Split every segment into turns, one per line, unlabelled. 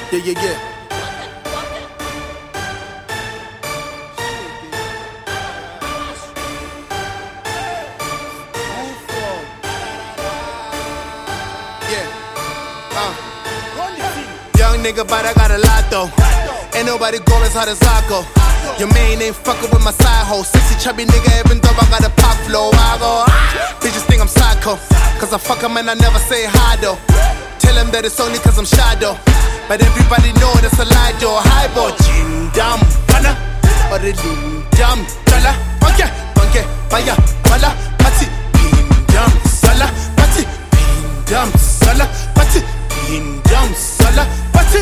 Yeah. Young nigga, but I got a lot though. Ain't nobody going as hard as I go. Your main ain't fucking with my side hoe. Sexy chubby nigga, even though I got a pop flow. I go, bitches think I'm psycho. Cause I fuck 'em and I never say hi though. Tell them that it's only cause I'm shy though. But everybody know that's a lie though. Hi boy, chin dam, pana. Or the lim dam, chala. Okay, baya, wala, pati. Pin dam, sala, pati. Pin dam, sala, pati. Pin dam, sala, pati.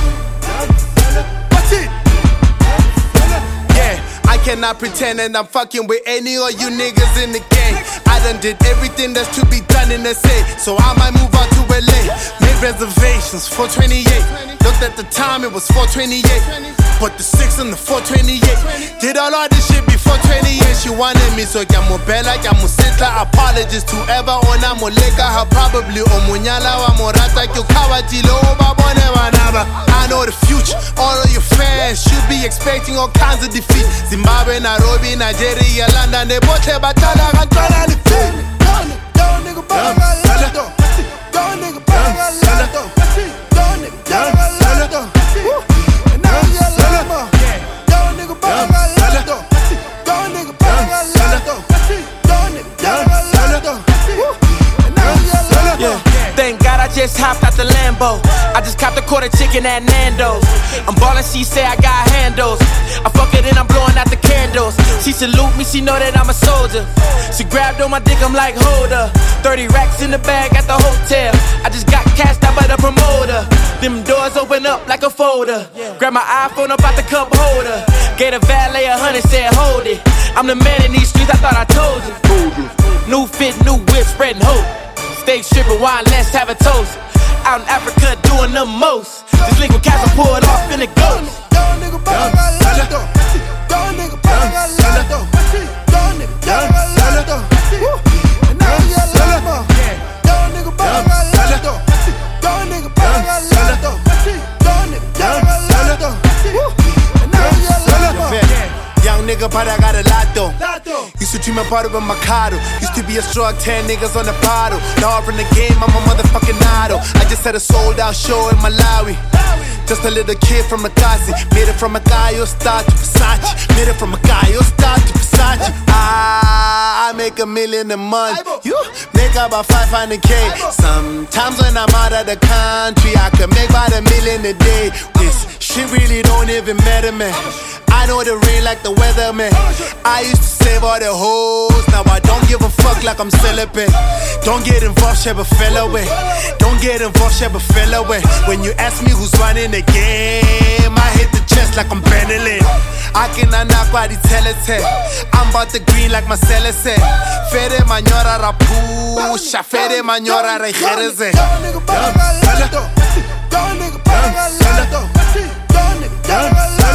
I cannot pretend that I'm fucking with any of you niggas in the game. I done did everything that's to be done in the city, so I might move out to LA. Made reservations, 428. Looked at the time, it was 428. Put the 6 on the 428. Did all of this shit before 28. She wanted me, so llamo Bella, llamo Sitla. Apologies to ever ona moleka. Ha probably omunyala wa morata. Kyo kawatilo babone wanaba. I know the future, all of your fans should be expecting all kinds of defeat. Zimbabwe, Nairobi, Nigeria, London, they both have batala control the feet. Young nigga, young nigga, thank God I just hopped out the Lambo. I just copped a quarter chicken at Nando's. I'm ballin', she say I got handles. I fuck it and I'm blowing out the candles. She salute me, she know that I'm a soldier. She grabbed on my dick, I'm like, hold her. 30 racks in the bag at the hotel. I just got cashed out by the promoter. Them doors open up like a folder. Grab my iPhone up out the cup holder. Gave the valet 100, said hold it. I'm the man in these streets, I thought I told you. New fit, new whip, spreading hope. Steak stripping, wine, let's have a toast. Out in Africa doing the most. This liquid cash I pull it off in the ghost. Young nigga, young nigga, young nigga, but I got a lot though. Used to dream about it with Mikado. Used to be a strong 10 niggas on the bottle. Now I'm in the game, I'm a motherfucking idol. I just had a sold out show in Malawi. Just a little kid from Makasi. Made it from a Gaio star to Versace. Made it from a Gaio star to Versace. I make $1 million a month. You make about 500K. Sometimes when I'm out of the country, I can make about $1 million a day. This shit really don't even matter, man. I know the rain like the weather, man. I used to save all the hoes. Now I don't give a fuck like I'm celibate. Don't get involved, share a fella way. Don't get involved, share a fella way. When you ask me who's running the game, I hit the chest like I'm Benelin. I cannot knock why they tell it. I'm about the green like my seller said. Fede manyora rapusha, fede manyora rejereze. Young nigga, young nigga, young nigga, young nigga,